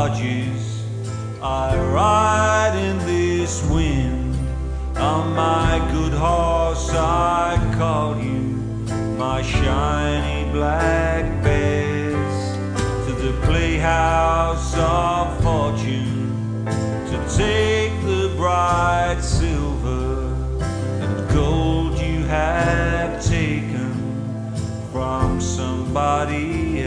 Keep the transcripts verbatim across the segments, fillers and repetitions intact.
barges I ride in this wind. On my good horse I call you, my shiny black bears, to the playhouse of fortune, to take the bright silver and gold you have taken from somebody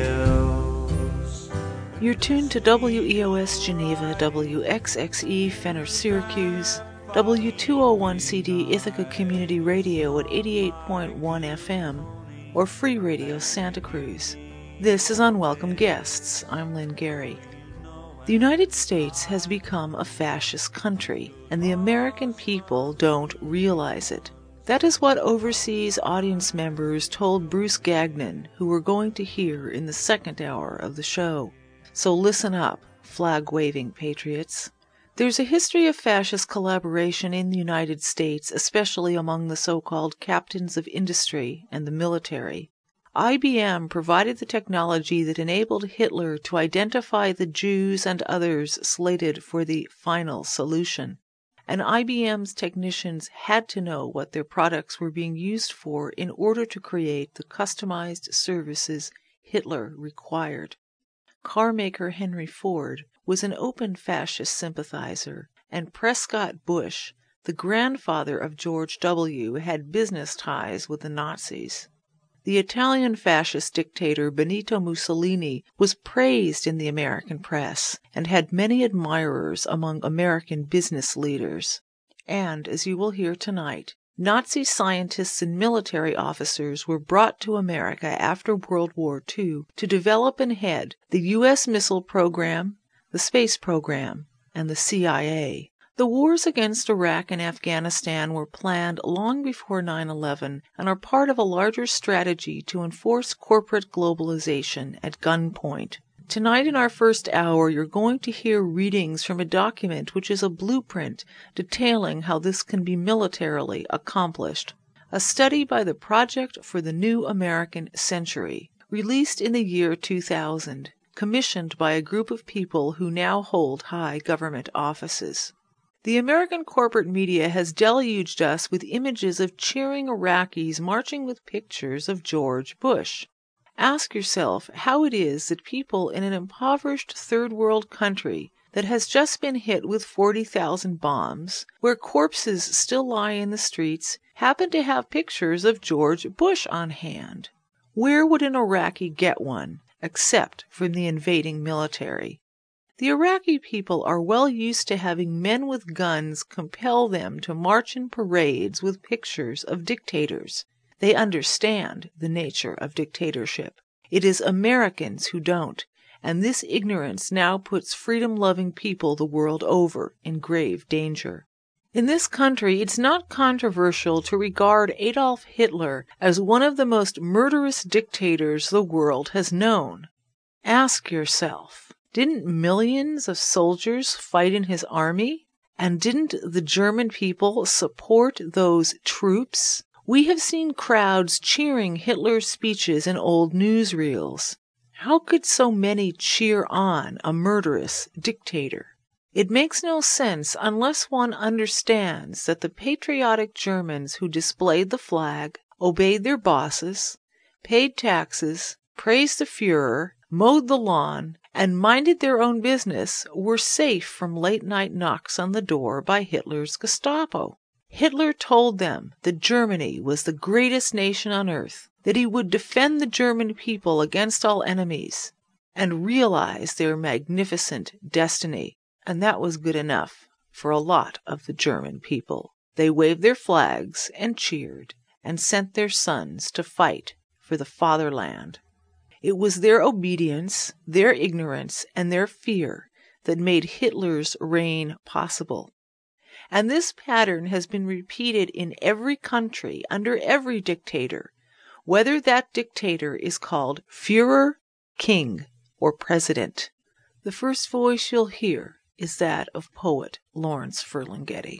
else. You're tuned to W E O S Geneva, W X X E Fenner Syracuse, W two oh one C D Ithaca Community Radio at eighty-eight point one F M, or Free Radio Santa Cruz. This is Unwelcome Guests. I'm Lynn Gary. The United States has become a fascist country, and the American people don't realize it. That is what overseas audience members told Bruce Gagnon, who we're going to hear in the second hour of the show. So listen up, flag-waving patriots. There's a history of fascist collaboration in the United States, especially among the so-called captains of industry and the military. I B M provided the technology that enabled Hitler to identify the Jews and others slated for the final solution. And I B M's technicians had to know what their products were being used for in order to create the customized services Hitler required. Carmaker Henry Ford was an open fascist sympathizer, and Prescott Bush, the grandfather of George W., had business ties with the Nazis. The Italian fascist dictator Benito Mussolini was praised in the American press and had many admirers among American business leaders. And, as you will hear tonight, Nazi scientists and military officers were brought to America after World War Two to develop and head the U S missile program, the space program, and the C I A. The wars against Iraq and Afghanistan were planned long before nine eleven and are part of a larger strategy to enforce corporate globalization at gunpoint. Tonight in our first hour, you're going to hear readings from a document which is a blueprint detailing how this can be militarily accomplished. A study by the Project for the New American Century, released in the year two thousand, commissioned by a group of people who now hold high government offices. The American corporate media has deluged us with images of cheering Iraqis marching with pictures of George Bush. Ask yourself how it is that people in an impoverished third world country that has just been hit with forty thousand bombs, where corpses still lie in the streets, happen to have pictures of George Bush on hand. Where would an Iraqi get one, except from the invading military? The Iraqi people are well used to having men with guns compel them to march in parades with pictures of dictators. They understand the nature of dictatorship. It is Americans who don't, and this ignorance now puts freedom-loving people the world over in grave danger. In this country, it's not controversial to regard Adolf Hitler as one of the most murderous dictators the world has known. Ask yourself, didn't millions of soldiers fight in his army? And didn't the German people support those troops? We have seen crowds cheering Hitler's speeches in old newsreels. How could so many cheer on a murderous dictator? It makes no sense unless one understands that the patriotic Germans who displayed the flag, obeyed their bosses, paid taxes, praised the Führer, mowed the lawn, and minded their own business were safe from late-night knocks on the door by Hitler's Gestapo. Hitler told them that Germany was the greatest nation on earth, that he would defend the German people against all enemies, and realize their magnificent destiny. And that was good enough for a lot of the German people. They waved their flags and cheered and sent their sons to fight for the fatherland. It was their obedience, their ignorance, and their fear that made Hitler's reign possible. And this pattern has been repeated in every country under every dictator, whether that dictator is called Führer, King, or President. The first voice you'll hear is that of poet Lawrence Ferlinghetti.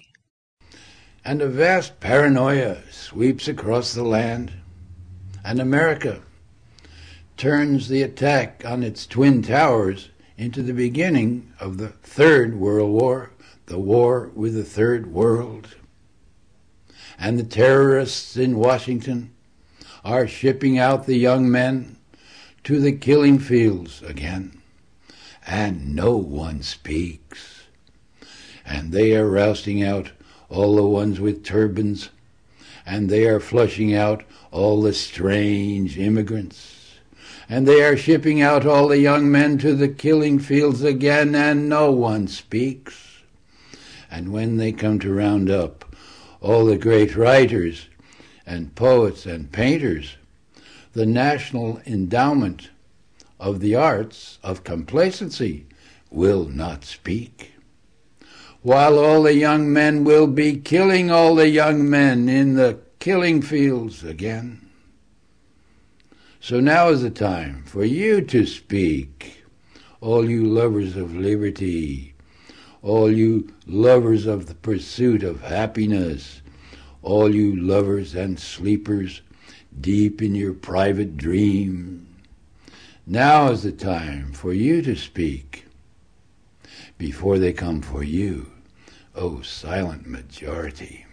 And a vast paranoia sweeps across the land, and America turns the attack on its twin towers into the beginning of the Third World War, the war with the Third World. And the terrorists in Washington are shipping out the young men to the killing fields again. And no one speaks. And they are rousting out all the ones with turbans, and they are flushing out all the strange immigrants, and they are shipping out all the young men to the killing fields again, and no one speaks. And when they come to round up all the great writers and poets and painters, the National Endowment of the Arts of Complacency will not speak, while all the young men will be killing all the young men in the killing fields again. So now is the time for you to speak, all you lovers of liberty, all you lovers of the pursuit of happiness, all you lovers and sleepers deep in your private dream. Now is the time for you to speak, before they come for you, O silent majority.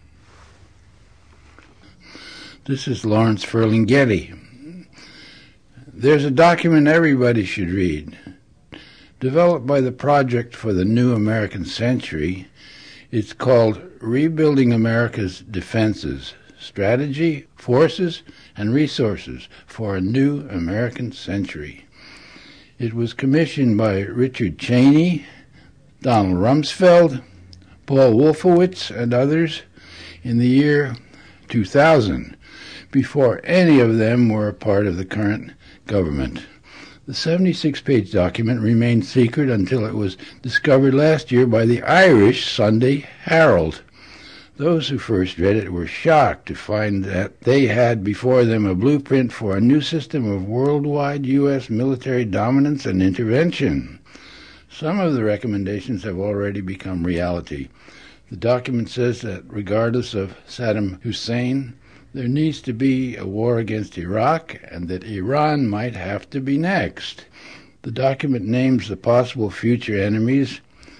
This is Lawrence Ferlinghetti. There's a document everybody should read, developed by the Project for the New American Century. It's called Rebuilding America's Defenses, Strategy, Forces, and Resources for a New American Century. It was commissioned by Richard Cheney, Donald Rumsfeld, Paul Wolfowitz, and others in the year two thousand, before any of them were a part of the current government. The seventy-six page document remained secret until it was discovered last year by the Irish Sunday Herald. Those who first read it were shocked to find that they had before them a blueprint for a new system of worldwide U S military dominance and intervention. Some of the recommendations have already become reality. The document says that regardless of Saddam Hussein, there needs to be a war against Iraq, and that Iran might have to be next. The document names the possible future enemies: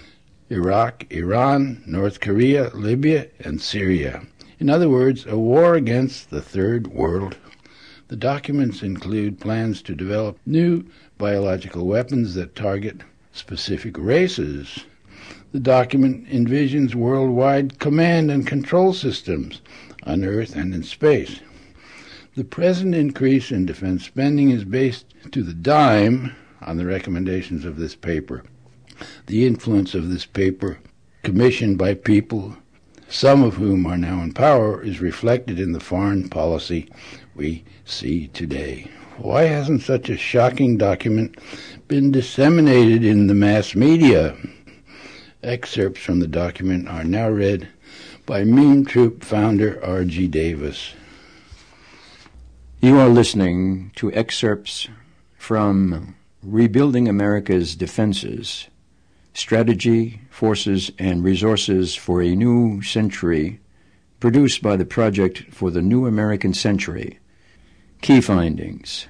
Iraq, Iran, North Korea, Libya, and Syria. In other words, a war against the Third World. The documents include plans to develop new biological weapons that target specific races. The document envisions worldwide command and control systems on Earth and in space. The present increase in defense spending is based to the dime on the recommendations of this paper. The influence of this paper, commissioned by people, some of whom are now in power, is reflected in the foreign policy we see today. Why hasn't such a shocking document been disseminated in the mass media? Excerpts from the document are now read by Meme Troop founder R G Davis. You are listening to excerpts from Rebuilding America's Defenses, Strategy, Forces, and Resources for a New Century, produced by the Project for the New American Century. Key findings.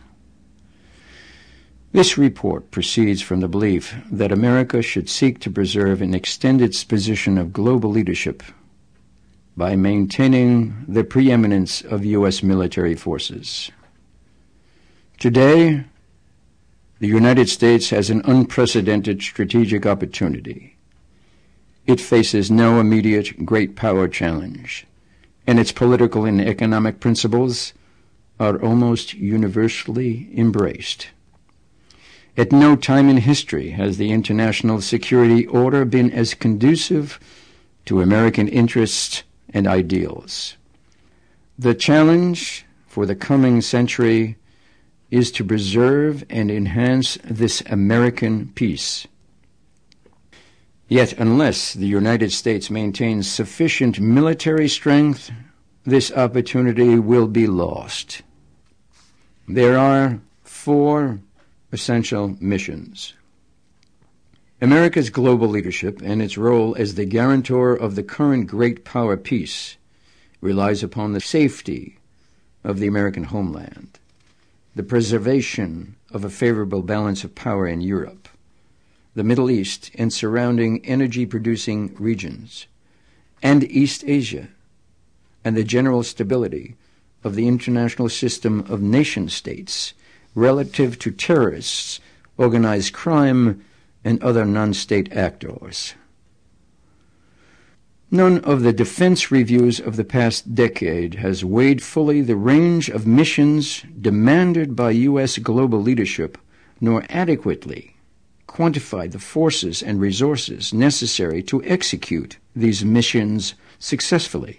This report proceeds from the belief that America should seek to preserve and extend its position of global leadership by maintaining the preeminence of U S military forces. Today, the United States has an unprecedented strategic opportunity. It faces no immediate great power challenge, and its political and economic principles are almost universally embraced. At no time in history has the international security order been as conducive to American interests and ideals. The challenge for the coming century is to preserve and enhance this American peace. Yet unless the United States maintains sufficient military strength, this opportunity will be lost. There are four essential missions. America's global leadership and its role as the guarantor of the current great power peace relies upon the safety of the American homeland, the preservation of a favorable balance of power in Europe, the Middle East and surrounding energy-producing regions, and East Asia, and the general stability of the international system of nation-states relative to terrorists, organized crime, and other non-state actors. None of the defense reviews of the past decade has weighed fully the range of missions demanded by U S global leadership, nor adequately quantified the forces and resources necessary to execute these missions successfully.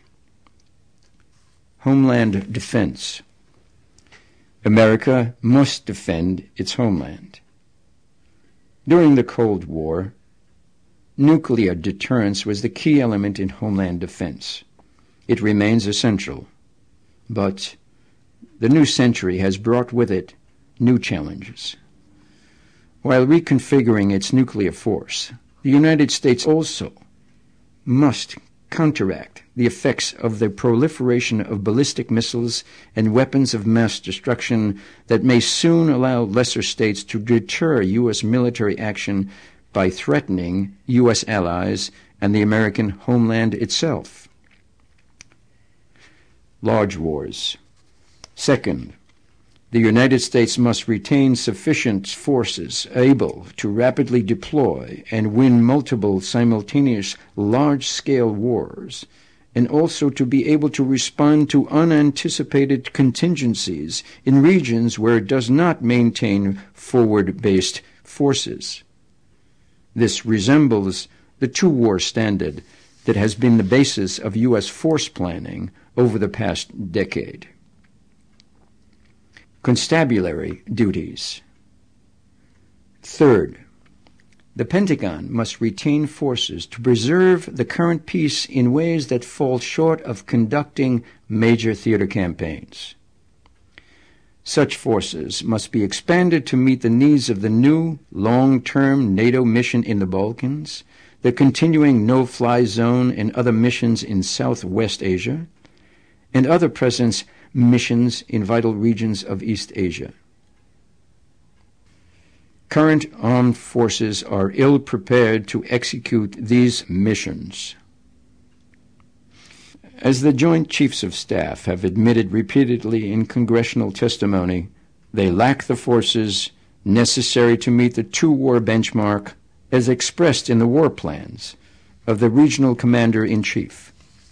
Homeland defense. America must defend its homeland. During the Cold War, nuclear deterrence was the key element in homeland defense. It remains essential, but the new century has brought with it new challenges. While reconfiguring its nuclear force, the United States also must counteract the effects of the proliferation of ballistic missiles and weapons of mass destruction that may soon allow lesser states to deter U S military action by threatening U S allies and the American homeland itself. Large wars. Second, the United States must retain sufficient forces able to rapidly deploy and win multiple simultaneous large-scale wars, and also to be able to respond to unanticipated contingencies in regions where it does not maintain forward-based forces. This resembles the two-war standard that has been the basis of U S force planning over the past decade. Constabulary duties. Third, the Pentagon must retain forces to preserve the current peace in ways that fall short of conducting major theater campaigns. Such forces must be expanded to meet the needs of the new long-term NATO mission in the Balkans, the continuing no-fly zone and other missions in Southwest Asia, and other presence missions in vital regions of East Asia. Current armed forces are ill-prepared to execute these missions. As the Joint Chiefs of Staff have admitted repeatedly in congressional testimony, they lack the forces necessary to meet the two-war benchmark as expressed in the war plans of the Regional Commander-in-Chief.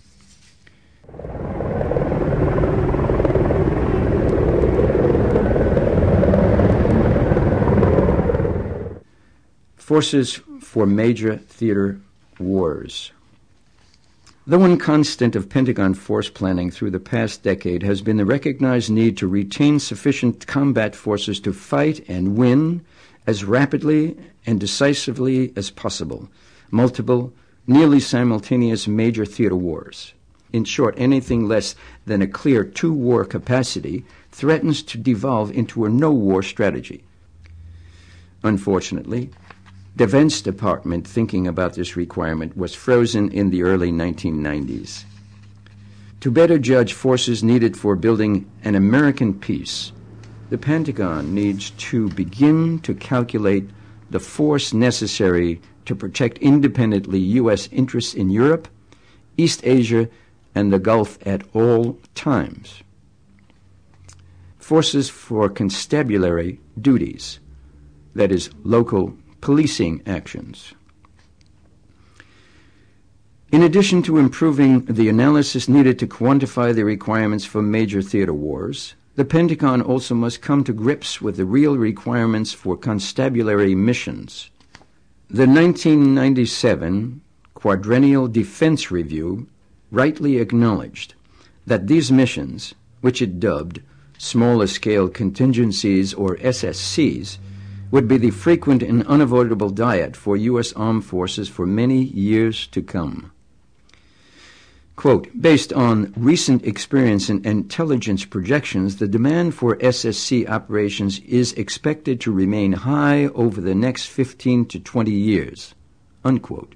Forces for major theater wars. The one constant of Pentagon force planning through the past decade has been the recognized need to retain sufficient combat forces to fight and win as rapidly and decisively as possible multiple, nearly simultaneous major theater wars. In short, anything less than a clear two-war capacity threatens to devolve into a no-war strategy. Unfortunately, Defense Department thinking about this requirement was frozen in the early nineteen nineties. To better judge forces needed for building an American peace, the Pentagon needs to begin to calculate the force necessary to protect independently U S interests in Europe, East Asia, and the Gulf at all times. Forces for constabulary duties, that is, local policing actions. In addition to improving the analysis needed to quantify the requirements for major theater wars, the Pentagon also must come to grips with the real requirements for constabulary missions. The nineteen ninety-seven Quadrennial Defense Review rightly acknowledged that these missions, which it dubbed smaller-scale contingencies or S S Cs, would be the frequent and unavoidable diet for U S armed forces for many years to come. Quote, based on recent experience and intelligence projections, the demand for S S C operations is expected to remain high over the next fifteen to twenty years, unquote.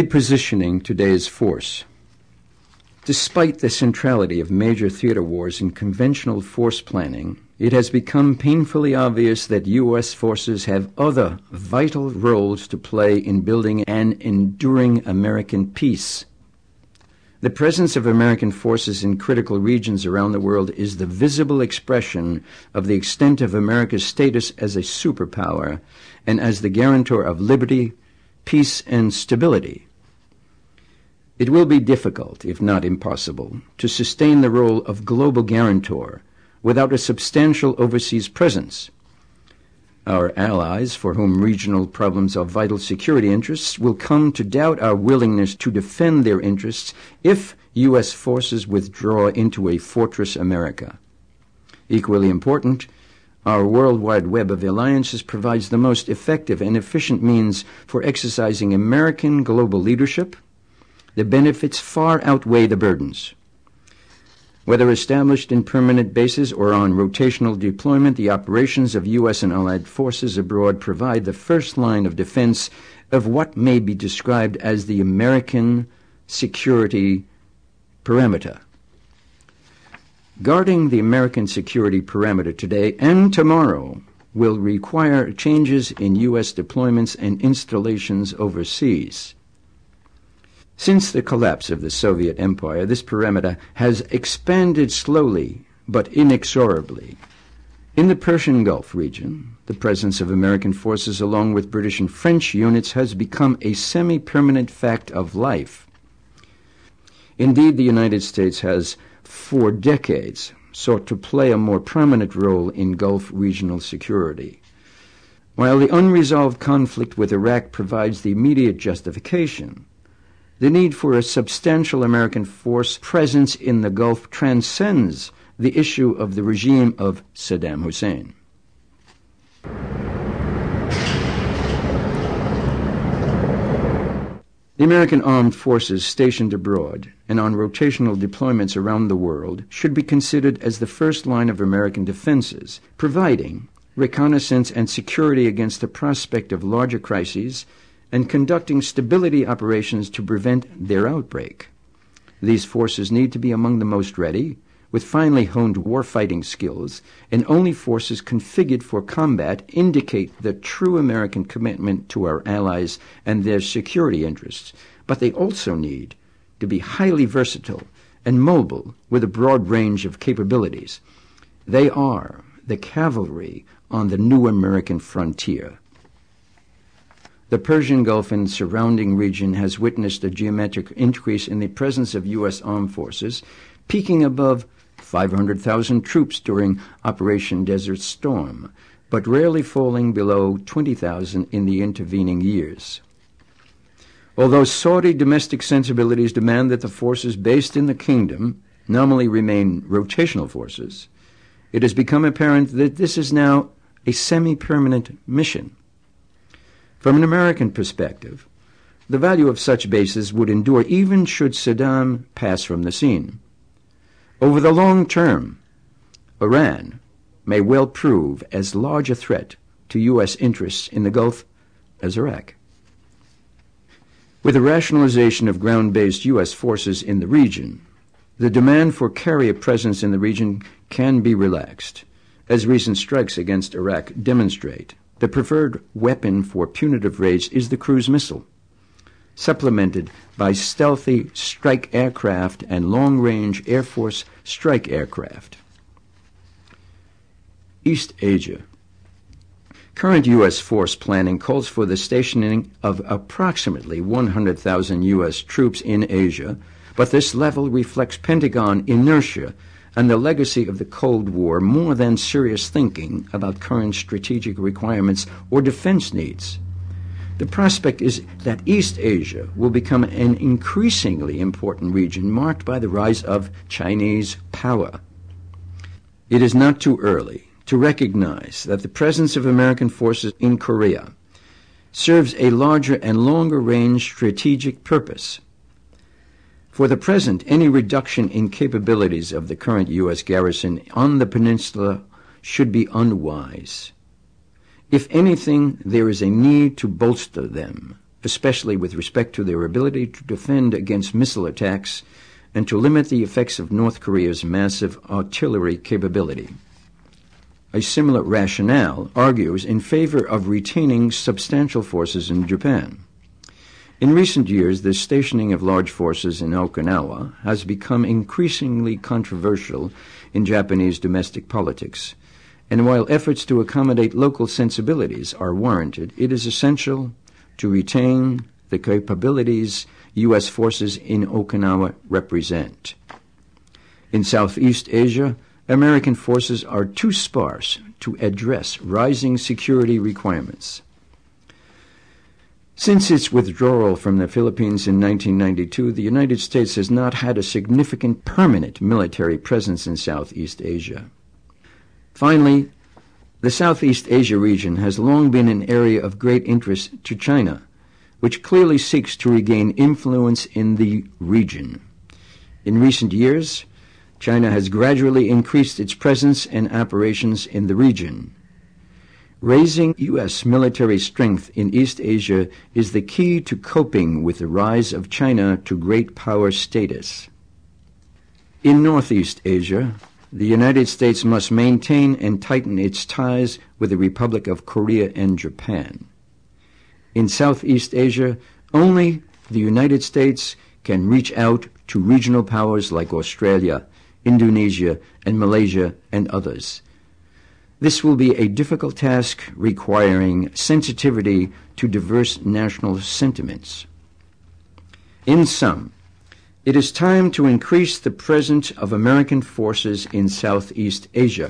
Repositioning today's force. Despite the centrality of major theater wars in conventional force planning, it has become painfully obvious that U S forces have other vital roles to play in building an enduring American peace. The presence of American forces in critical regions around the world is the visible expression of the extent of America's status as a superpower and as the guarantor of liberty, peace, and stability. It will be difficult, if not impossible, to sustain the role of global guarantor without a substantial overseas presence. Our allies, for whom regional problems are vital security interests, will come to doubt our willingness to defend their interests if U S forces withdraw into a fortress America. Equally important, our worldwide web of alliances provides the most effective and efficient means for exercising American global leadership. The benefits far outweigh the burdens. Whether established in permanent bases or on rotational deployment, the operations of U S and allied forces abroad provide the first line of defense of what may be described as the American security perimeter. Guarding the American security perimeter today and tomorrow will require changes in U S deployments and installations overseas. Since the collapse of the Soviet Empire, this perimeter has expanded slowly but inexorably. In the Persian Gulf region, the presence of American forces along with British and French units has become a semi-permanent fact of life. Indeed, the United States has, for decades, sought to play a more prominent role in Gulf regional security. While the unresolved conflict with Iraq provides the immediate justification, the need for a substantial American force presence in the Gulf transcends the issue of the regime of Saddam Hussein. The American armed forces stationed abroad and on rotational deployments around the world should be considered as the first line of American defenses, providing reconnaissance and security against the prospect of larger crises and conducting stability operations to prevent their outbreak. These forces need to be among the most ready, with finely honed warfighting skills, and only forces configured for combat indicate the true American commitment to our allies and their security interests. But they also need to be highly versatile and mobile with a broad range of capabilities. They are the cavalry on the new American frontier. The Persian Gulf and surrounding region has witnessed a geometric increase in the presence of U S armed forces, peaking above five hundred thousand troops during Operation Desert Storm, but rarely falling below twenty thousand in the intervening years. Although Saudi domestic sensibilities demand that the forces based in the kingdom nominally remain rotational forces, it has become apparent that this is now a semi-permanent mission. From an American perspective, the value of such bases would endure even should Saddam pass from the scene. Over the long term, Iran may well prove as large a threat to U S interests in the Gulf as Iraq. With the rationalization of ground-based U S forces in the region, the demand for carrier presence in the region can be relaxed, as recent strikes against Iraq demonstrate. The preferred weapon for punitive raids is the cruise missile, supplemented by stealthy strike aircraft and long-range Air Force strike aircraft. East Asia. Current U S force planning calls for the stationing of approximately one hundred thousand U S troops in Asia, but this level reflects Pentagon inertia and the legacy of the Cold War more than serious thinking about current strategic requirements or defense needs. The prospect is that East Asia will become an increasingly important region marked by the rise of Chinese power. It is not too early to recognize that the presence of American forces in Korea serves a larger and longer-range strategic purpose. For the present, any reduction in capabilities of the current U S garrison on the peninsula should be unwise. If anything, there is a need to bolster them especially with respect to their ability to defend against missile attacks and to limit the effects of North Korea's massive artillery capability. A similar rationale argues in favor of retaining substantial forces in Japan. In recent years, the stationing of large forces in Okinawa has become increasingly controversial in Japanese domestic politics, and while efforts to accommodate local sensibilities are warranted, it is essential to retain the capabilities U S forces in Okinawa represent. In Southeast Asia, American forces are too sparse to address rising security requirements. Since its withdrawal from the Philippines in nineteen ninety-two, the United States has not had a significant permanent military presence in Southeast Asia. Finally, the Southeast Asia region has long been an area of great interest to China, which clearly seeks to regain influence in the region. In recent years, China has gradually increased its presence and operations in the region. Raising U S military strength in East Asia is the key to coping with the rise of China to great power status. In Northeast Asia, the United States must maintain and tighten its ties with the Republic of Korea and Japan. In Southeast Asia, only the United States can reach out to regional powers like Australia, Indonesia, and Malaysia, and others. This will be a difficult task requiring sensitivity to diverse national sentiments. In sum, it is time to increase the presence of American forces in Southeast Asia.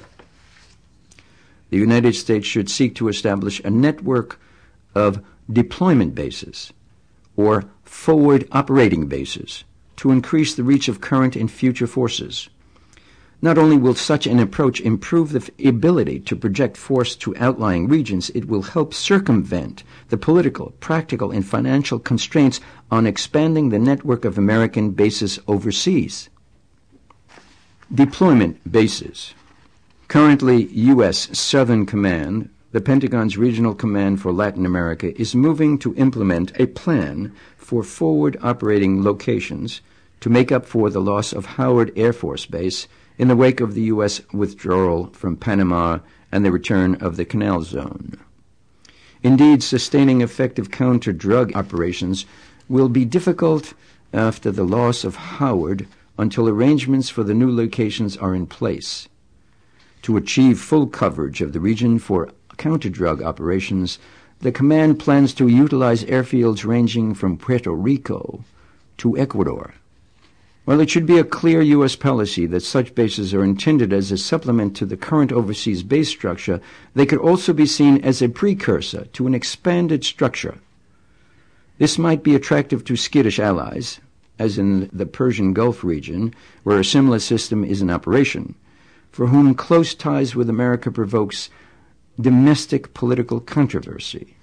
The United States should seek to establish a network of deployment bases or forward operating bases to increase the reach of current and future forces. Not only will such an approach improve the ability to project force to outlying regions, it will help circumvent the political, practical, and financial constraints on expanding the network of American bases overseas. Deployment bases. Currently, U S Southern Command, the Pentagon's Regional Command for Latin America, is moving to implement a plan for forward operating locations to make up for the loss of Howard Air Force Base in the wake of the U S withdrawal from Panama and the return of the Canal Zone. Indeed, sustaining effective counter-drug operations will be difficult after the loss of Howard until arrangements for the new locations are in place. To achieve full coverage of the region for counter-drug operations, the command plans to utilize airfields ranging from Puerto Rico to Ecuador. While it should be a clear U S policy that such bases are intended as a supplement to the current overseas base structure, they could also be seen as a precursor to an expanded structure. This might be attractive to skittish allies, as in the Persian Gulf region, where a similar system is in operation, for whom close ties with America provokes domestic political controversy.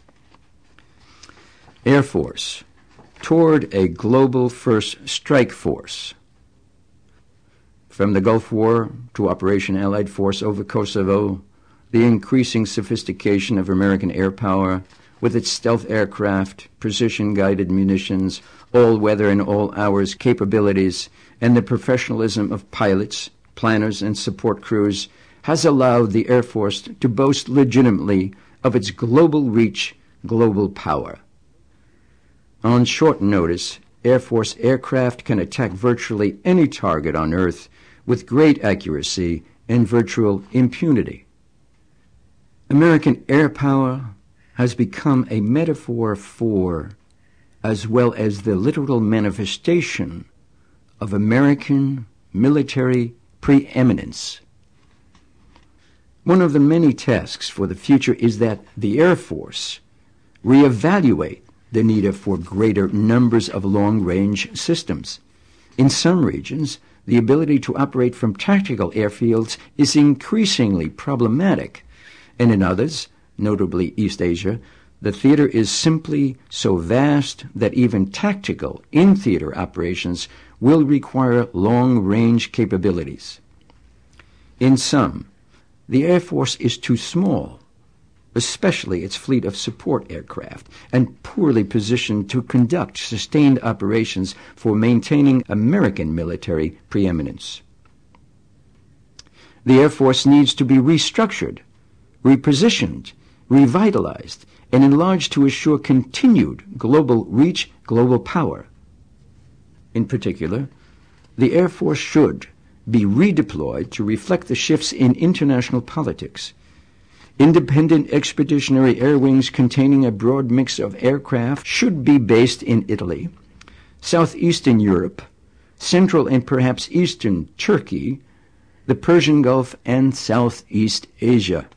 Air Force. Toward a global first strike force. From the Gulf War to Operation Allied Force over Kosovo, the increasing sophistication of American air power, with its stealth aircraft, precision-guided munitions, all-weather and all-hours capabilities, and the professionalism of pilots, planners, and support crews, has allowed the Air Force to boast legitimately of its global reach, global power. On short notice, Air Force aircraft can attack virtually any target on Earth with great accuracy and virtual impunity. American air power has become a metaphor for, as well as the literal manifestation of American military preeminence. One of the many tasks for the future is that the Air Force reevaluate the need for greater numbers of long-range systems. In some regions, the ability to operate from tactical airfields is increasingly problematic, and in others, notably East Asia, the theater is simply so vast that even tactical in-theater operations will require long-range capabilities. In sum, the Air Force is too small especially its fleet of support aircraft, and poorly positioned to conduct sustained operations for maintaining American military preeminence. The Air Force needs to be restructured, repositioned, revitalized, and enlarged to assure continued global reach, global power. In particular, the Air Force should be redeployed to reflect the shifts in international politics. Independent expeditionary air wings containing a broad mix of aircraft should be based in Italy, southeastern Europe, central and perhaps eastern Turkey, the Persian Gulf, and Southeast Asia.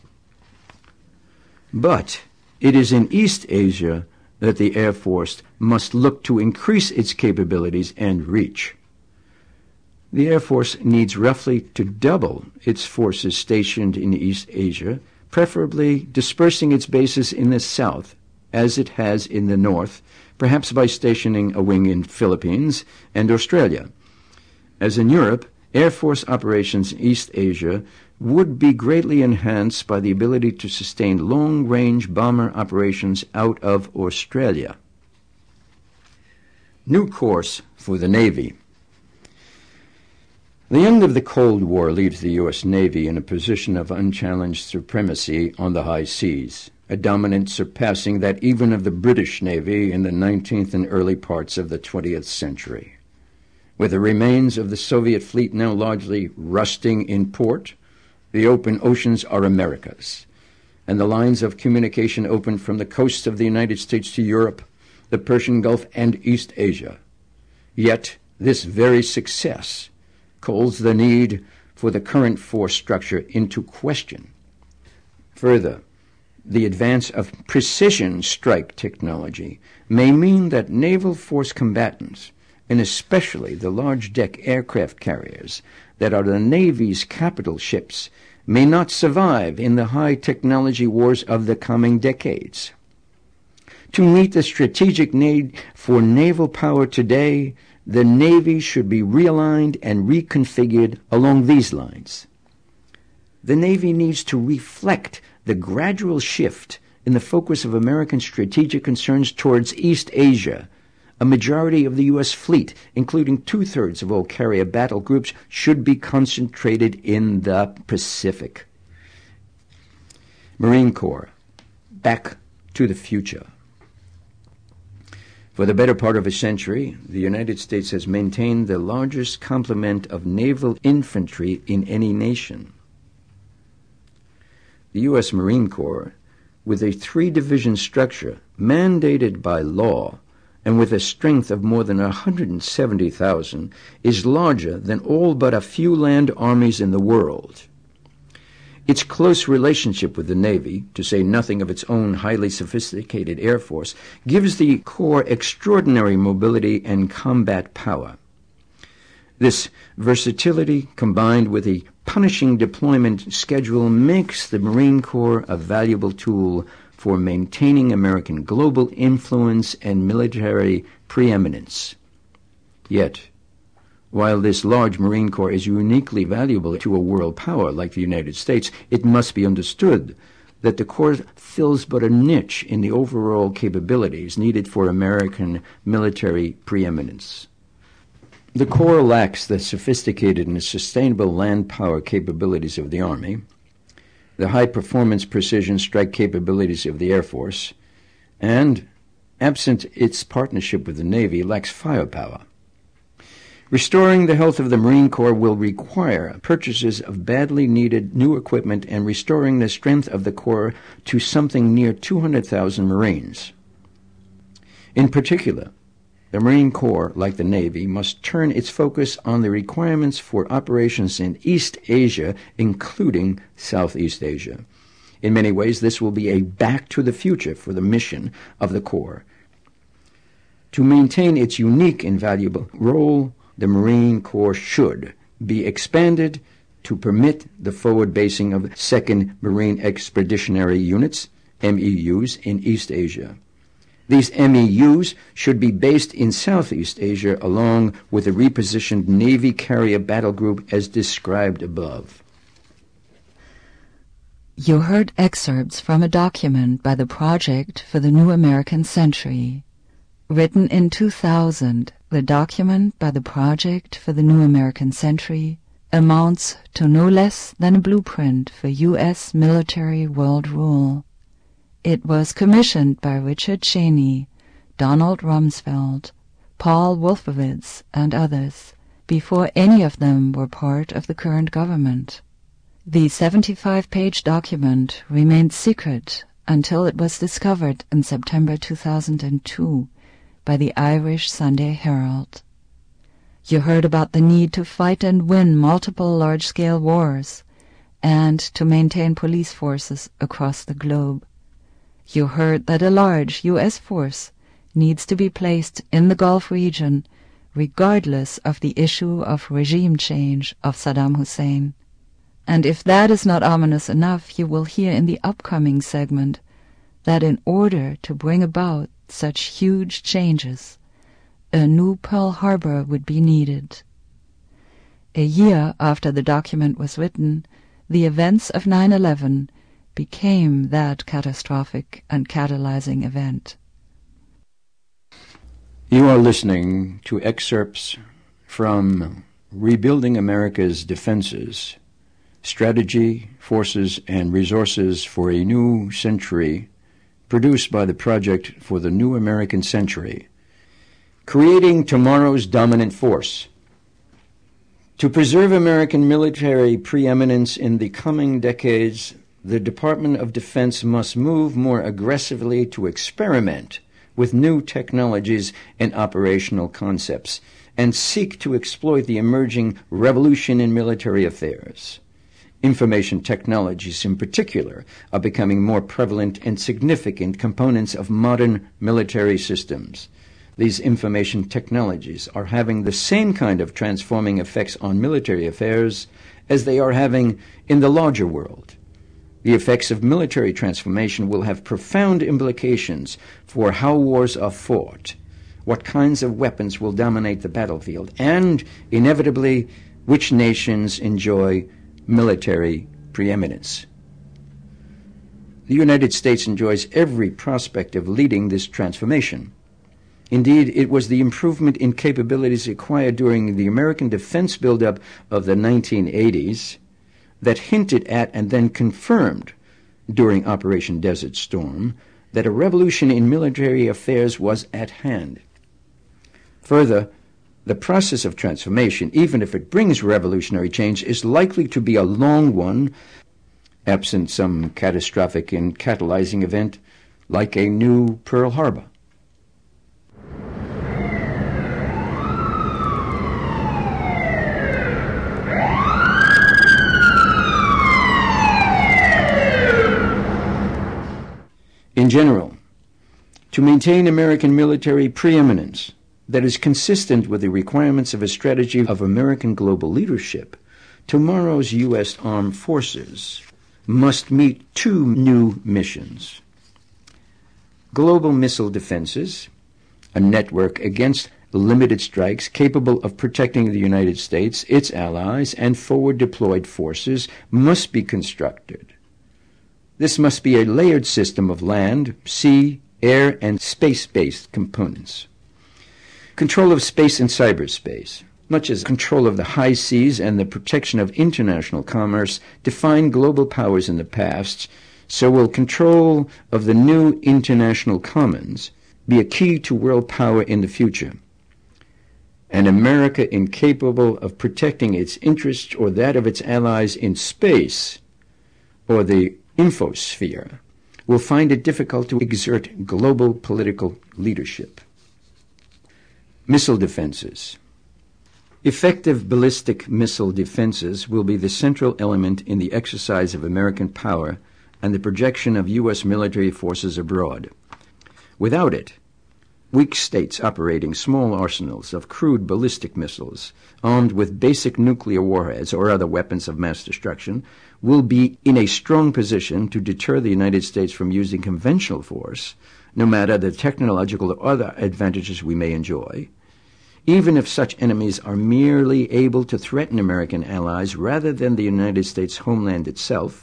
But it is in East Asia that the Air Force must look to increase its capabilities and reach. The Air Force needs roughly to double its forces stationed in East Asia, preferably dispersing its bases in the south, as it has in the north, perhaps by stationing a wing in Philippines and Australia. As in Europe, Air Force operations in East Asia would be greatly enhanced by the ability to sustain long-range bomber operations out of Australia. New course for the Navy. The end of the Cold War leaves the U S. Navy in a position of unchallenged supremacy on the high seas, a dominance surpassing that even of the British Navy in the nineteenth and early parts of the twentieth century. With the remains of the Soviet fleet now largely rusting in port, the open oceans are America's, and the lines of communication opened from the coasts of the United States to Europe, the Persian Gulf, and East Asia. Yet this very success calls the need for the current force structure into question. Further, the advance of precision strike technology may mean that naval force combatants, and especially the large-deck aircraft carriers that are the Navy's capital ships, may not survive in the high-technology wars of the coming decades. To meet the strategic need for naval power today, the Navy should be realigned and reconfigured along these lines. The Navy needs to reflect the gradual shift in the focus of American strategic concerns towards East Asia. A majority of the U S fleet, including two-thirds of all carrier battle groups, should be concentrated in the Pacific. Marine Corps, back to the future. For the better part of a century, the United States has maintained the largest complement of naval infantry in any nation. The U S. Marine Corps, with a three-division structure mandated by law and with a strength of more than one hundred seventy thousand, is larger than all but a few land armies in the world. Its close relationship with the Navy, to say nothing of its own highly sophisticated Air Force, gives the Corps extraordinary mobility and combat power. This versatility, combined with a punishing deployment schedule, makes the Marine Corps a valuable tool for maintaining American global influence and military preeminence. Yet, while this large Marine Corps is uniquely valuable to a world power like the United States, it must be understood that the Corps fills but a niche in the overall capabilities needed for American military preeminence. The Corps lacks the sophisticated and sustainable land power capabilities of the Army, the high-performance precision strike capabilities of the Air Force, and, absent its partnership with the Navy, lacks firepower. Restoring the health of the Marine Corps will require purchases of badly needed new equipment and restoring the strength of the Corps to something near two hundred thousand Marines. In particular, the Marine Corps, like the Navy, must turn its focus on the requirements for operations in East Asia, including Southeast Asia. In many ways, this will be a back to the future for the mission of the Corps. To maintain its unique and valuable role, the Marine Corps should be expanded to permit the forward basing of Second Marine Expeditionary Units, M E Us, in East Asia. These M E Us should be based in Southeast Asia along with a repositioned Navy carrier battle group as described above. You heard excerpts from a document by the Project for the New American Century. Written in two thousand, the document by the Project for the New American Century amounts to no less than a blueprint for U S military world rule. It was commissioned by Richard Cheney, Donald Rumsfeld, Paul Wolfowitz, and others, before any of them were part of the current government. The seventy-five page document remained secret until it was discovered in September two thousand two by the Irish Sunday Herald. You heard about the need to fight and win multiple large-scale wars and to maintain police forces across the globe. You heard that a large U S force needs to be placed in the Gulf region regardless of the issue of regime change of Saddam Hussein. And if that is not ominous enough, you will hear in the upcoming segment that in order to bring about such huge changes, a new Pearl Harbor would be needed. A year after the document was written, the events of nine eleven became that catastrophic and catalyzing event. You are listening to excerpts from Rebuilding America's Defenses, Strategy, Forces, and Resources for a New Century, produced by the Project for the New American Century, Creating Tomorrow's Dominant Force. To preserve American military preeminence in the coming decades, the Department of Defense must move more aggressively to experiment with new technologies and operational concepts, and seek to exploit the emerging revolution in military affairs. Information technologies in particular are becoming more prevalent and significant components of modern military systems. These information technologies are having the same kind of transforming effects on military affairs as they are having in the larger world. The effects of military transformation will have profound implications for how wars are fought, what kinds of weapons will dominate the battlefield, and, inevitably, which nations enjoy military preeminence. The United States enjoys every prospect of leading this transformation. Indeed, it was the improvement in capabilities acquired during the American defense buildup of the nineteen eighties that hinted at and then confirmed during Operation Desert Storm that a revolution in military affairs was at hand. Further, the process of transformation, even if it brings revolutionary change, is likely to be a long one, absent some catastrophic and catalyzing event like a new Pearl Harbor. In general, to maintain American military preeminence that is consistent with the requirements of a strategy of American global leadership, tomorrow's U S armed forces must meet two new missions. Global missile defenses, a network against limited strikes capable of protecting the United States, its allies, and forward-deployed forces, must be constructed. This must be a layered system of land, sea, air, and space-based components. Control of space and cyberspace, much as control of the high seas and the protection of international commerce defined global powers in the past, so will control of the new international commons be a key to world power in the future. An America incapable of protecting its interests or that of its allies in space, or the infosphere, will find it difficult to exert global political leadership. Missile defenses. Effective ballistic missile defenses will be the central element in the exercise of American power and the projection of U S military forces abroad. Without it, weak states operating small arsenals of crude ballistic missiles, armed with basic nuclear warheads or other weapons of mass destruction, will be in a strong position to deter the United States from using conventional force, no matter the technological or other advantages we may enjoy, even if such enemies are merely able to threaten American allies rather than the United States homeland itself,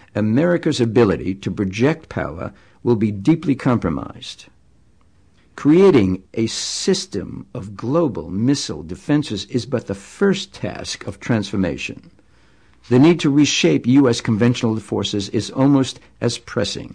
America's ability to project power will be deeply compromised. Creating a system of global missile defenses is but the first task of transformation. The need to reshape U S conventional forces is almost as pressing.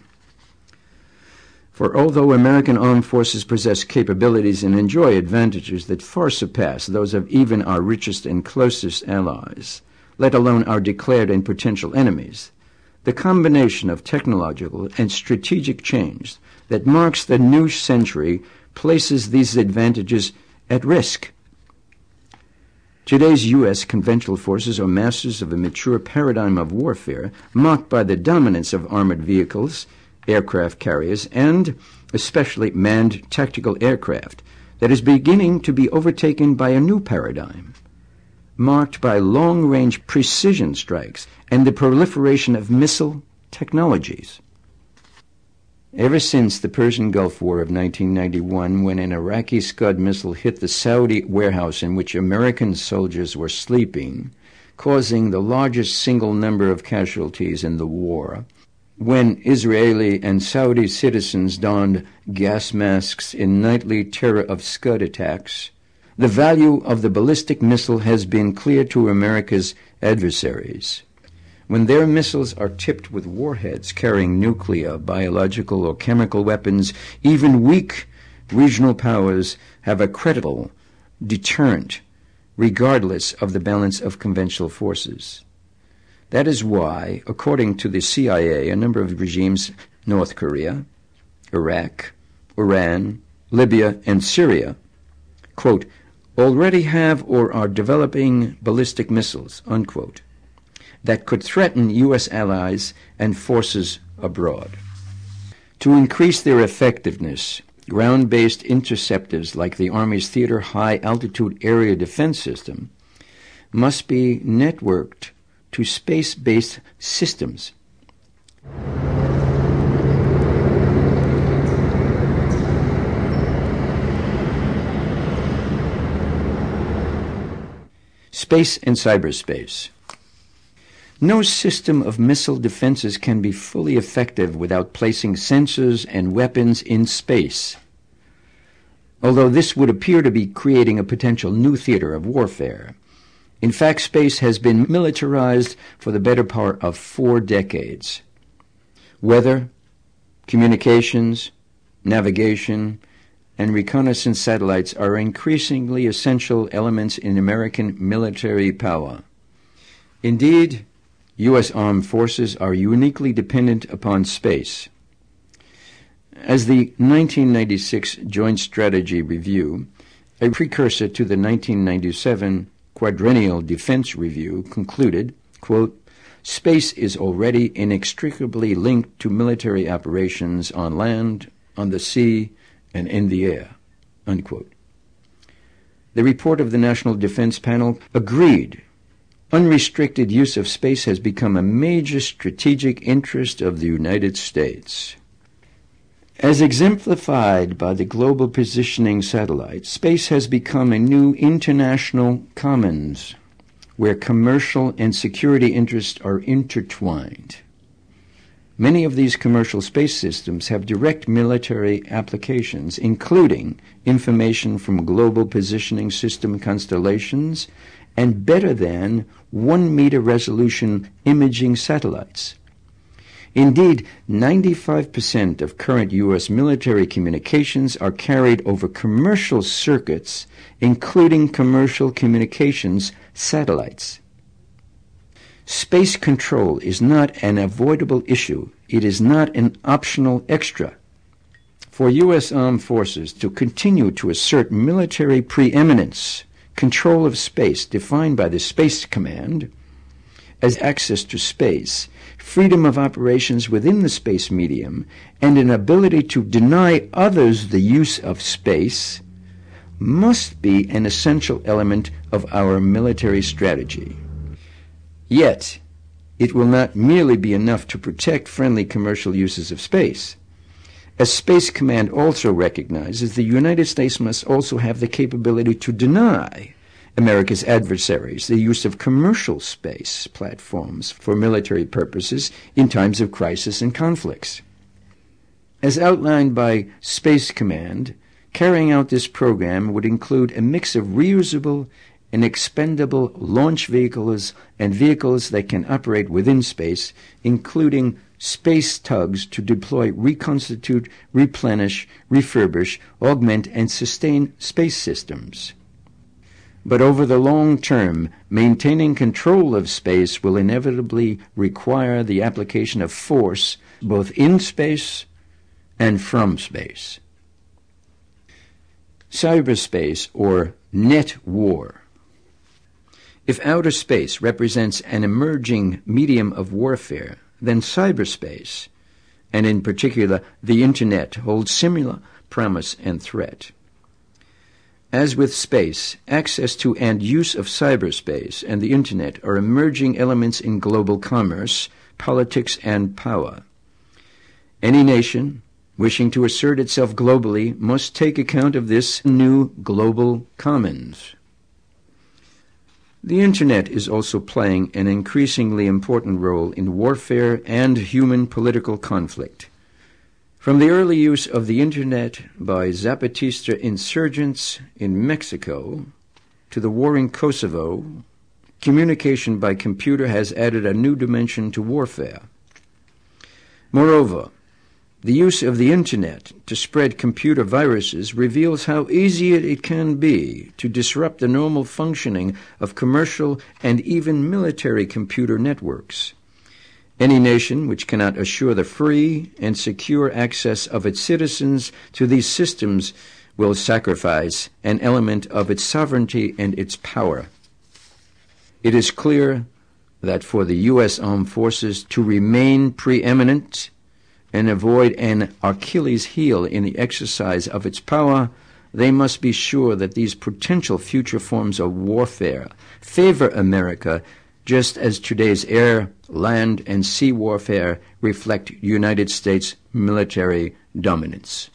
For although American armed forces possess capabilities and enjoy advantages that far surpass those of even our richest and closest allies, let alone our declared and potential enemies, the combination of technological and strategic change that marks the new century places these advantages at risk. Today's U S conventional forces are masters of a mature paradigm of warfare marked by the dominance of armored vehicles, aircraft carriers, and especially manned tactical aircraft that is beginning to be overtaken by a new paradigm, marked by long-range precision strikes and the proliferation of missile technologies. Ever since the Persian Gulf War of nineteen ninety-one, when an Iraqi Scud missile hit the Saudi warehouse in which American soldiers were sleeping, causing the largest single number of casualties in the war, when Israeli and Saudi citizens donned gas masks in nightly terror of Scud attacks, the value of the ballistic missile has been clear to America's adversaries. When their missiles are tipped with warheads carrying nuclear, biological, or chemical weapons, even weak regional powers have a credible deterrent, regardless of the balance of conventional forces. That is why, according to the C I A, a number of regimes, North Korea, Iraq, Iran, Libya, and Syria, quote, already have or are developing ballistic missiles, unquote, that could threaten U S allies and forces abroad. To increase their effectiveness, ground-based interceptors like the Army's Theater High-Altitude Area Defense System must be networked to space-based systems. Space and cyberspace. No system of missile defenses can be fully effective without placing sensors and weapons in space. Although this would appear to be creating a potential new theater of warfare, in fact, space has been militarized for the better part of four decades. Weather, communications, navigation, and reconnaissance satellites are increasingly essential elements in American military power. Indeed, U S armed forces are uniquely dependent upon space. As the nineteen ninety-six Joint Strategy Review, a precursor to the nineteen ninety-seven Quadrennial Defense Review, concluded, quote, space is already inextricably linked to military operations on land, on the sea, and in the air, unquote. The report of the National Defense Panel agreed. Unrestricted use of space has become a major strategic interest of the United States. As exemplified by the Global Positioning Satellite, space has become a new international commons where commercial and security interests are intertwined. Many of these commercial space systems have direct military applications, including information from global positioning system constellations and better than one-meter resolution imaging satellites. Indeed, ninety-five percent of current U S military communications are carried over commercial circuits, including commercial communications satellites. Space control is not an avoidable issue. It is not an optional extra. For U S armed forces to continue to assert military preeminence, control of space defined by the Space Command as access to space, freedom of operations within the space medium, and an ability to deny others the use of space must be an essential element of our military strategy. Yet, it will not merely be enough to protect friendly commercial uses of space. As Space Command also recognizes, the United States must also have the capability to deny America's adversaries the use of commercial space platforms for military purposes in times of crisis and conflicts. As outlined by Space Command, carrying out this program would include a mix of reusable and expendable launch vehicles and vehicles that can operate within space, including space tugs to deploy, reconstitute, replenish, refurbish, augment, and sustain space systems. But over the long term, maintaining control of space will inevitably require the application of force both in space and from space. Cyberspace, or net war. If outer space represents an emerging medium of warfare, then cyberspace, and in particular the Internet, holds similar promise and threat. As with space, access to and use of cyberspace and the Internet are emerging elements in global commerce, politics, and power. Any nation wishing to assert itself globally must take account of this new global commons. The Internet is also playing an increasingly important role in warfare and human political conflict. From the early use of the Internet by Zapatista insurgents in Mexico to the war in Kosovo, communication by computer has added a new dimension to warfare. Moreover, the use of the Internet to spread computer viruses reveals how easy it can be to disrupt the normal functioning of commercial and even military computer networks. Any nation which cannot assure the free and secure access of its citizens to these systems will sacrifice an element of its sovereignty and its power. It is clear that for the U S Armed Forces to remain preeminent and avoid an Achilles heel in the exercise of its power, they must be sure that these potential future forms of warfare favor America, just as today's air, land, and sea warfare reflect United States military dominance.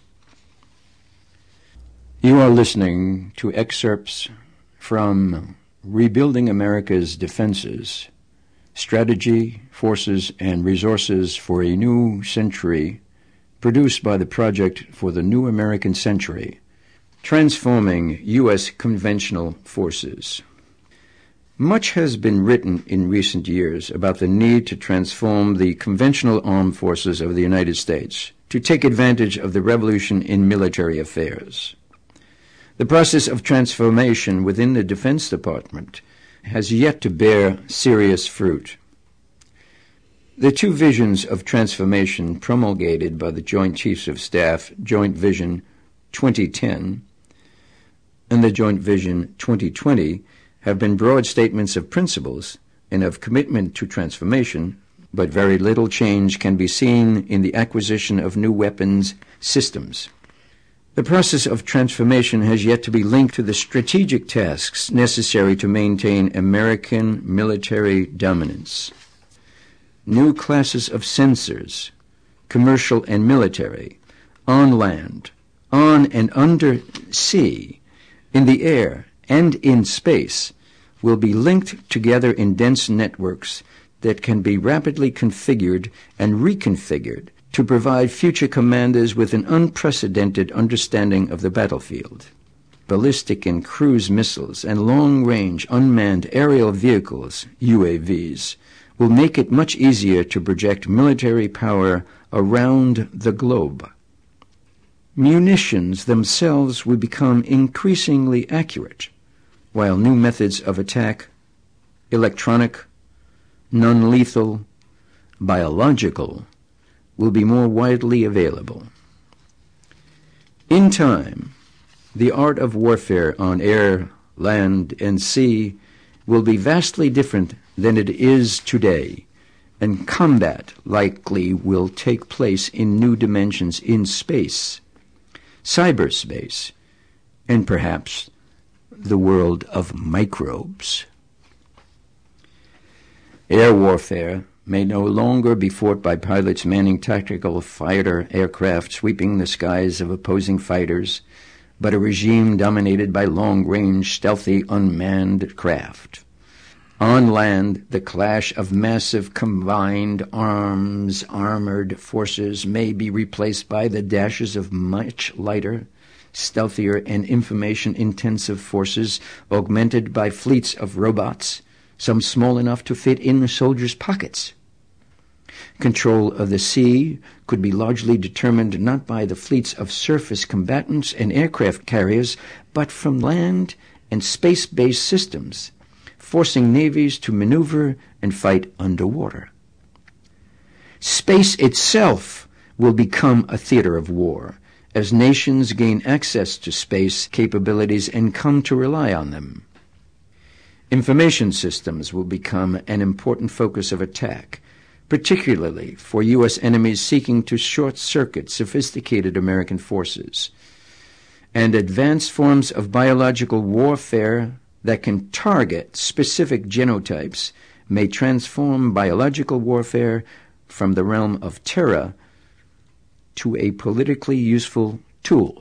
You are listening to excerpts from Rebuilding America's Defenses, Strategy, Forces, and Resources for a New Century, produced by the Project for the New American Century, Transforming U S Conventional Forces. Much has been written in recent years about the need to transform the conventional armed forces of the United States to take advantage of the revolution in military affairs. The process of transformation within the Defense Department has yet to bear serious fruit. The two visions of transformation promulgated by the Joint Chiefs of Staff, Joint Vision twenty ten, and the Joint Vision twenty twenty, have been broad statements of principles and of commitment to transformation, but very little change can be seen in the acquisition of new weapons systems. The process of transformation has yet to be linked to the strategic tasks necessary to maintain American military dominance. New classes of sensors, commercial and military, on land, on and under sea, in the air, and in space, will be linked together in dense networks that can be rapidly configured and reconfigured to provide future commanders with an unprecedented understanding of the battlefield. Ballistic and cruise missiles and long-range unmanned aerial vehicles, U A Vs, will make it much easier to project military power around the globe. Munitions themselves will become increasingly accurate, while new methods of attack, electronic, non-lethal, biological, will be more widely available. In time, the art of warfare on air, land, and sea will be vastly different than it is today, and combat likely will take place in new dimensions in space, cyberspace, and perhaps the world of microbes. Air warfare may no longer be fought by pilots manning tactical fighter aircraft sweeping the skies of opposing fighters, but a regime dominated by long-range, stealthy, unmanned craft. On land, the clash of massive combined arms armored forces may be replaced by the dashes of much lighter, stealthier, and information-intensive forces augmented by fleets of robots, some small enough to fit in the soldiers' pockets. Control of the sea could be largely determined not by the fleets of surface combatants and aircraft carriers, but from land and space-based systems, forcing navies to maneuver and fight underwater. Space itself will become a theater of war as nations gain access to space capabilities and come to rely on them. Information systems will become an important focus of attack, particularly for U S enemies seeking to short-circuit sophisticated American forces. And advanced forms of biological warfare that can target specific genotypes may transform biological warfare from the realm of terror to a politically useful tool.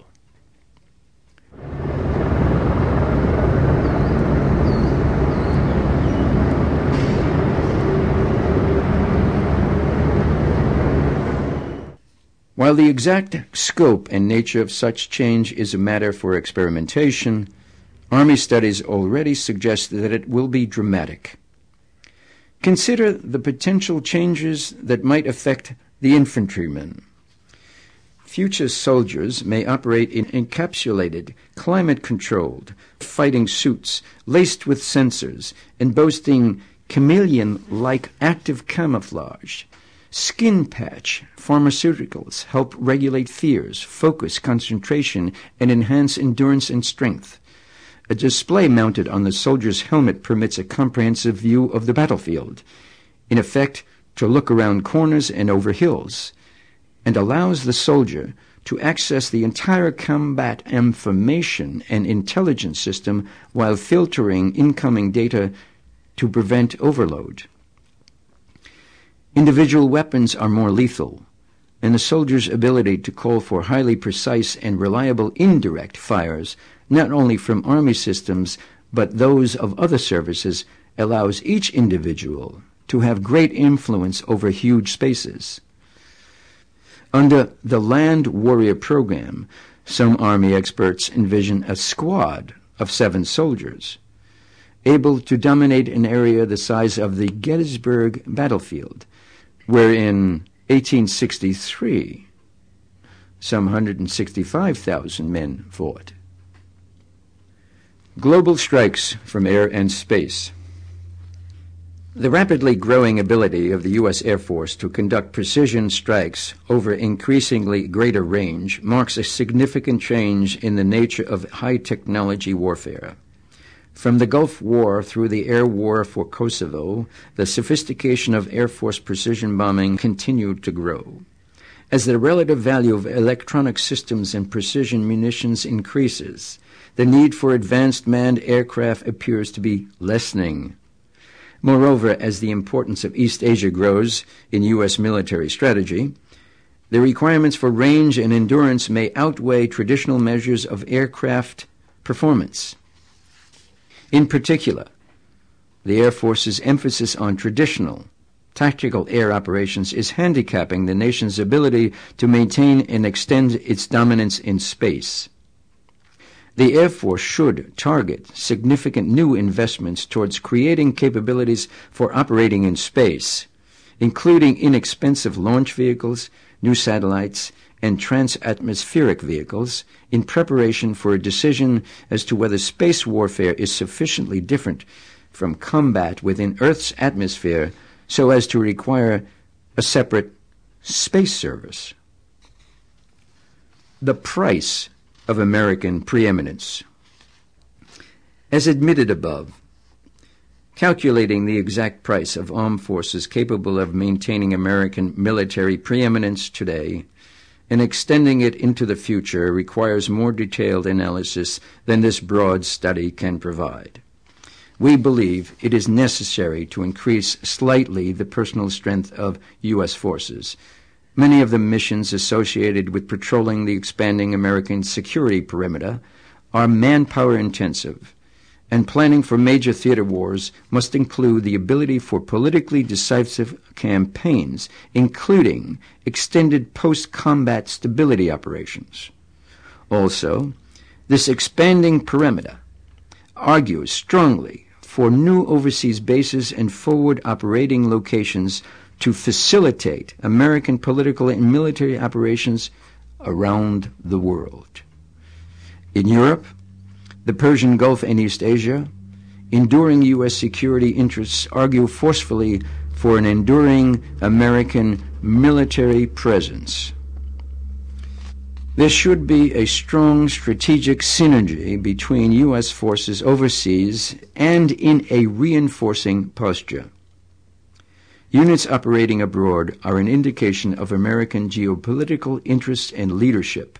While the exact scope and nature of such change is a matter for experimentation, Army studies already suggest that it will be dramatic. Consider the potential changes that might affect the infantrymen. Future soldiers may operate in encapsulated, climate-controlled fighting suits laced with sensors and boasting chameleon-like active camouflage. Skin patch pharmaceuticals help regulate fears, focus, concentration, and enhance endurance and strength. A display mounted on the soldier's helmet permits a comprehensive view of the battlefield, in effect to look around corners and over hills, and allows the soldier to access the entire combat information and intelligence system while filtering incoming data to prevent overload. Individual weapons are more lethal, and the soldier's ability to call for highly precise and reliable indirect fires, not only from Army systems, but those of other services, allows each individual to have great influence over huge spaces. Under the Land Warrior Program, some Army experts envision a squad of seven soldiers, able to dominate an area the size of the Gettysburg battlefield, where in eighteen sixty-three some one hundred sixty-five thousand men fought. Global strikes from air and space. The rapidly growing ability of the U S Air Force to conduct precision strikes over increasingly greater range marks a significant change in the nature of high-technology warfare. From the Gulf War through the air war for Kosovo, the sophistication of Air Force precision bombing continued to grow. As the relative value of electronic systems and precision munitions increases, the need for advanced manned aircraft appears to be lessening. Moreover, as the importance of East Asia grows in U S military strategy, the requirements for range and endurance may outweigh traditional measures of aircraft performance. In particular, the Air Force's emphasis on traditional, tactical air operations is handicapping the nation's ability to maintain and extend its dominance in space. The Air Force should target significant new investments towards creating capabilities for operating in space, including inexpensive launch vehicles, new satellites, and transatmospheric vehicles, in preparation for a decision as to whether space warfare is sufficiently different from combat within Earth's atmosphere so as to require a separate space service. The price of American preeminence. As admitted above, calculating the exact price of armed forces capable of maintaining American military preeminence today and extending it into the future requires more detailed analysis than this broad study can provide. We believe it is necessary to increase slightly the personal strength of U S forces, Many of the missions associated with patrolling the expanding American security perimeter are manpower intensive, and planning for major theater wars must include the ability for politically decisive campaigns, including extended post-combat stability operations. Also, this expanding perimeter argues strongly for new overseas bases and forward operating locations to facilitate American political and military operations around the world. In Europe, the Persian Gulf, and East Asia, enduring U S security interests argue forcefully for an enduring American military presence. There should be a strong strategic synergy between U S forces overseas and in a reinforcing posture. Units operating abroad are an indication of American geopolitical interests and leadership,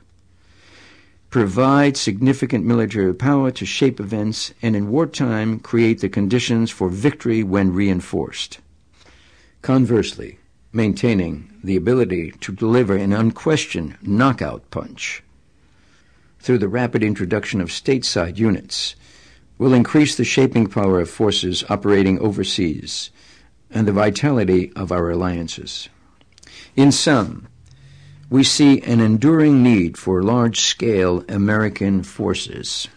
provide significant military power to shape events, and in wartime create the conditions for victory when reinforced. Conversely, maintaining the ability to deliver an unquestioned knockout punch through the rapid introduction of stateside units will increase the shaping power of forces operating overseas and the vitality of our alliances. In sum, we see an enduring need for large-scale American forces.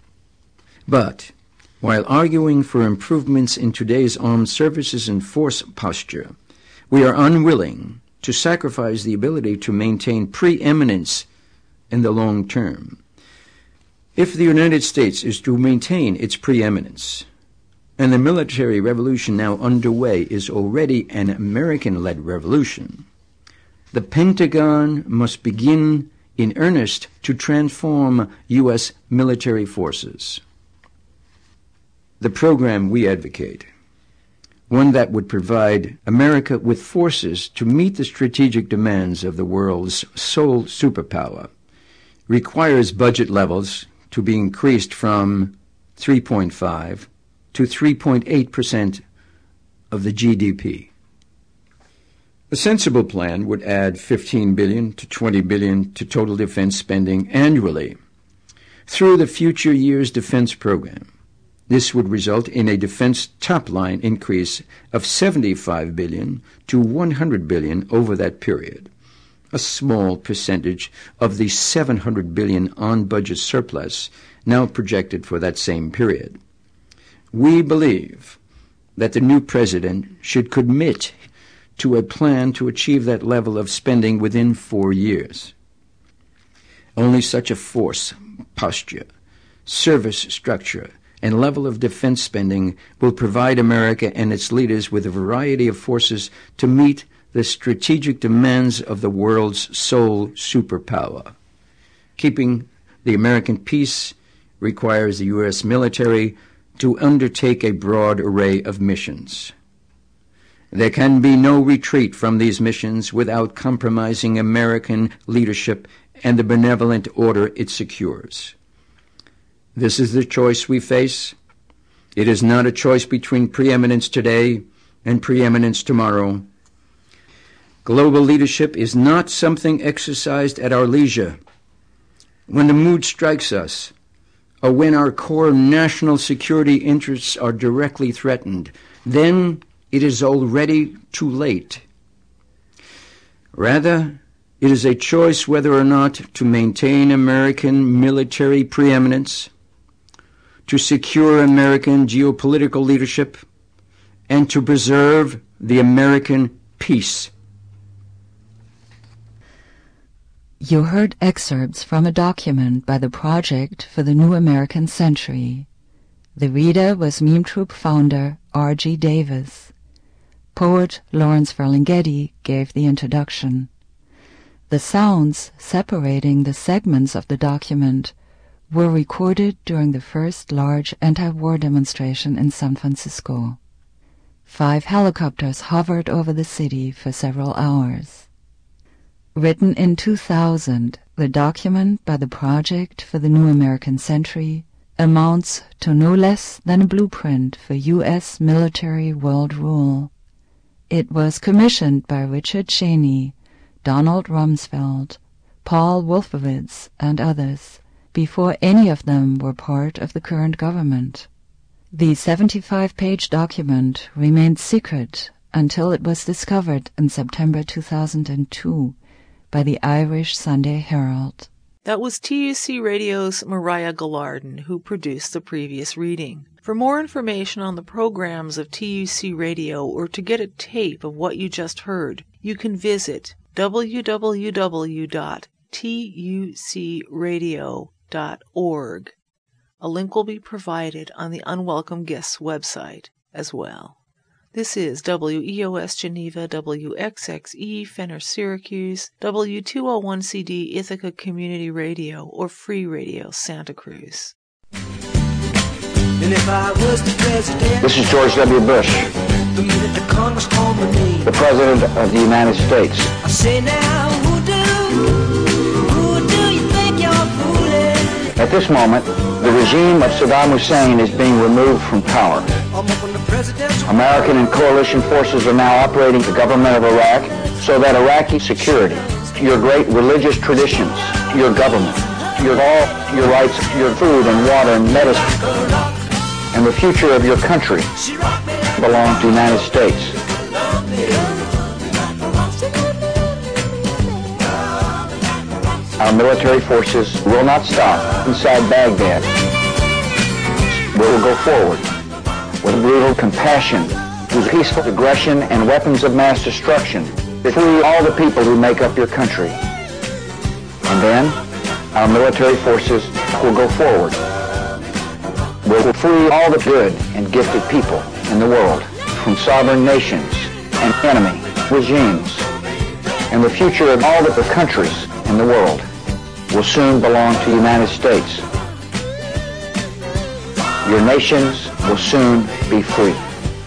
But, while arguing for improvements in today's armed services and force posture, we are unwilling to sacrifice the ability to maintain preeminence in the long term. If the United States is to maintain its preeminence, and the military revolution now underway is already an American-led revolution, the Pentagon must begin in earnest to transform U S military forces. The program we advocate, one that would provide America with forces to meet the strategic demands of the world's sole superpower, requires budget levels to be increased from three point five to three point eight percent of the G D P. A sensible plan would add fifteen billion dollars to twenty billion dollars to total defense spending annually through the Future Years Defense Program. This would result in a defense top-line increase of seventy-five billion dollars to one hundred billion dollars over that period, a small percentage of the seven hundred billion dollars on-budget surplus now projected for that same period. We believe that the new president should commit to a plan to achieve that level of spending within four years. Only such a force, posture, service structure, and level of defense spending will provide America and its leaders with a variety of forces to meet the strategic demands of the world's sole superpower. Keeping the American peace requires the U S military to undertake a broad array of missions. There can be no retreat from these missions without compromising American leadership and the benevolent order it secures. This is the choice we face. It is not a choice between preeminence today and preeminence tomorrow. Global leadership is not something exercised at our leisure. When the mood strikes us, or when our core national security interests are directly threatened, then it is already too late. Rather, it is a choice whether or not to maintain American military preeminence, to secure American geopolitical leadership, and to preserve the American peace. You heard excerpts from a document by the Project for the New American Century. The reader was Meme Troop founder R G Davis. Poet Lawrence Ferlinghetti gave the introduction. The sounds separating the segments of the document were recorded during the first large anti-war demonstration in San Francisco. Five helicopters hovered over the city for several hours. Written in two thousand, the document by the Project for the New American Century amounts to no less than a blueprint for U S military world rule. It was commissioned by Richard Cheney Donald Rumsfeld, Paul Wolfowitz, and others, before any of them were part of the current government. The seventy-five page document remained secret until it was discovered in September two thousand two by the Irish Sunday Herald. That was T U C Radio's Mariah Gallardon, who produced the previous reading. For more information on the programs of T U C Radio or to get a tape of what you just heard, you can visit w w w dot t u c radio dot org. A link will be provided on the Unwelcome Guests website as well. This is W E O S Geneva, W X X E Fenner Syracuse, W two oh one C D Ithaca Community Radio, or Free Radio Santa Cruz. And if I was the president, This is George W. Bush, the minute the Congress called my name, the President of the United States. I say now, who do, who do you think you're fooling? At this moment, the regime of Saddam Hussein is being removed from power. I'm up on the presidential. American and coalition forces are now operating the government of Iraq so that Iraqi security, your great religious traditions, your government, your all your rights, your food and water and medicine, and the future of your country belong to the United States. Our military forces will not stop inside Baghdad. We will go forward with brutal compassion, with peaceful aggression and weapons of mass destruction to free all the people who make up your country. And then our military forces will go forward. We will free all the good and gifted people in the world from sovereign nations and enemy regimes. And the future of all the countries in the world will soon belong to the United States. Your nations will soon be free.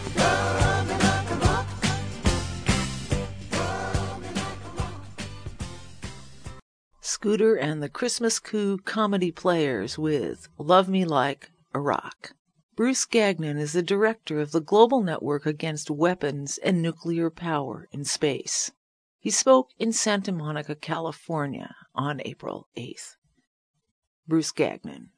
Scooter and the Christmas Coup Comedy Players with Love Me Like Iraq. Bruce Gagnon is the director of the Global Network Against Weapons and Nuclear Power in Space. He spoke in Santa Monica, California on April eighth. Bruce Gagnon.